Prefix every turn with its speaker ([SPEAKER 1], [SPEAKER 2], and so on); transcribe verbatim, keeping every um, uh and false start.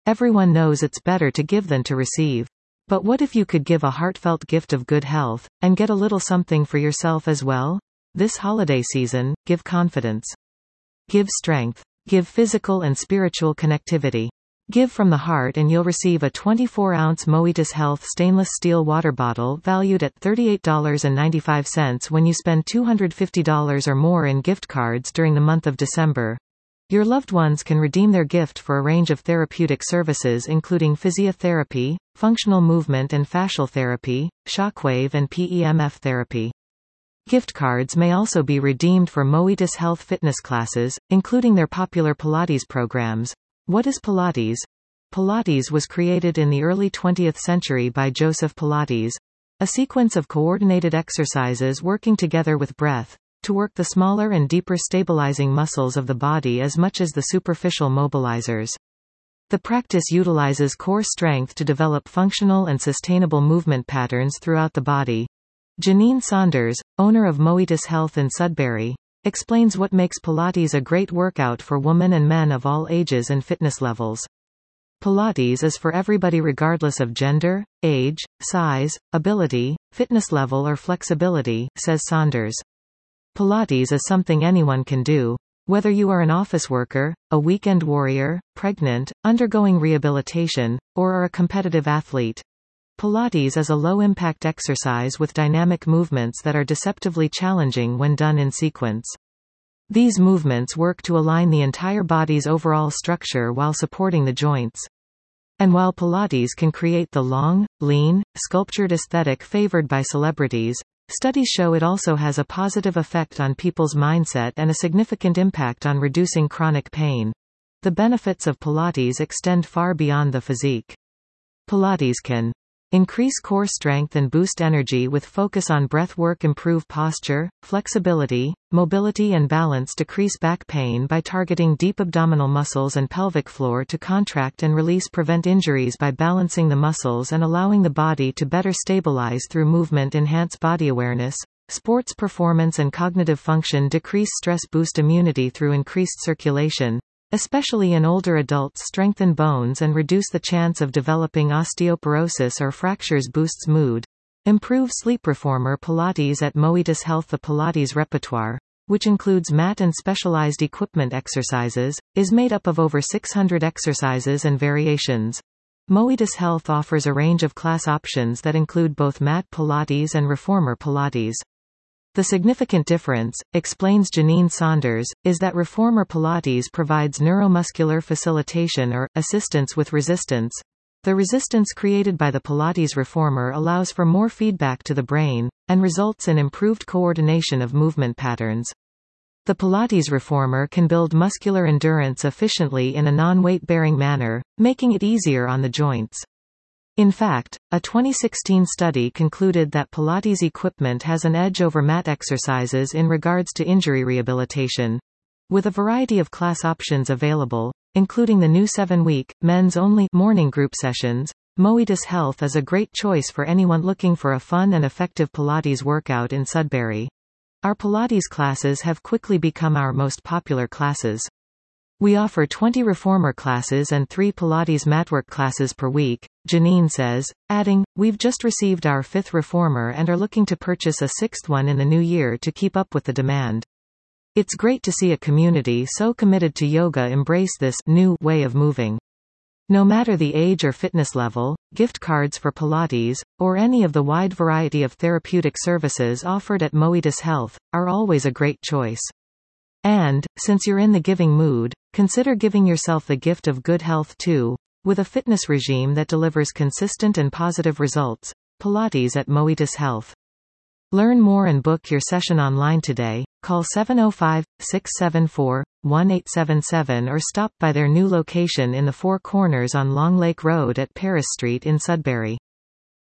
[SPEAKER 1] Everyone knows it's better to give than to receive. But what if you could give a heartfelt gift of good health, and get a little something for yourself as well? This holiday season, give confidence. Give strength. Give physical and spiritual connectivity. Give from the heart and you'll receive a twenty-four ounce Moetis Health stainless steel water bottle valued at thirty-eight dollars and ninety-five cents when you spend two hundred fifty dollars or more in gift cards during the month of December. Your loved ones can redeem their gift for a range of therapeutic services including physiotherapy, functional movement and fascial therapy, shockwave and P E M F therapy. Gift cards may also be redeemed for Moetis Health fitness classes, including their popular Pilates programs. What is Pilates? Pilates was created in the early twentieth century by Joseph Pilates, a sequence of coordinated exercises working together with breath, to work the smaller and deeper stabilizing muscles of the body as much as the superficial mobilizers. The practice utilizes core strength to develop functional and sustainable movement patterns throughout the body. Janine Saunders, owner of Moetis Health in Sudbury, explains what makes Pilates a great workout for women and men of all ages and fitness levels. Pilates is for everybody regardless of gender, age, size, ability, fitness level or flexibility, says Saunders. Pilates is something anyone can do. Whether you are an office worker, a weekend warrior, pregnant, undergoing rehabilitation, or are a competitive athlete. Pilates is a low-impact exercise with dynamic movements that are deceptively challenging when done in sequence. These movements work to align the entire body's overall structure while supporting the joints. And while Pilates can create the long, lean, sculptured aesthetic favored by celebrities, studies show it also has a positive effect on people's mindset and a significant impact on reducing chronic pain. The benefits of Pilates extend far beyond the physique. Pilates can increase core strength and boost energy with focus on breath work, improve posture, flexibility, mobility and balance, decrease back pain by targeting deep abdominal muscles and pelvic floor to contract and release, prevent injuries by balancing the muscles and allowing the body to better stabilize through movement, enhance body awareness, sports performance and cognitive function, decrease stress, boost immunity through increased circulation, especially in older adults, strengthen bones and reduce the chance of developing osteoporosis or fractures, boosts mood, improve sleep. Reformer Pilates at Moetis Health. The Pilates repertoire, which includes mat and specialized equipment exercises, is made up of over six hundred exercises and variations. Moetis Health offers a range of class options that include both mat Pilates and reformer Pilates. The significant difference, explains Janine Saunders, is that reformer Pilates provides neuromuscular facilitation or assistance with resistance. The resistance created by the Pilates reformer allows for more feedback to the brain, and results in improved coordination of movement patterns. The Pilates reformer can build muscular endurance efficiently in a non-weight-bearing manner, making it easier on the joints. In fact, a twenty sixteen study concluded that Pilates equipment has an edge over mat exercises in regards to injury rehabilitation. With a variety of class options available, including the new seven-week, men's-only morning group sessions, Moetis Health is a great choice for anyone looking for a fun and effective Pilates workout in Sudbury. Our Pilates classes have quickly become our most popular classes. We offer twenty reformer classes and three Pilates matwork classes per week, Janine says, adding, "We've just received our fifth reformer and are looking to purchase a sixth one in the new year to keep up with the demand. It's great to see a community so committed to yoga embrace this new way of moving." No matter the age or fitness level, gift cards for Pilates, or any of the wide variety of therapeutic services offered at Moetis Health, are always a great choice. And, since you're in the giving mood, consider giving yourself the gift of good health too, with a fitness regime that delivers consistent and positive results. Pilates at Moetis Health. Learn more and book your session online today. Call seven oh five, six seven four, one eight seven seven or stop by their new location in the Four Corners on Long Lake Road at Paris Street in Sudbury.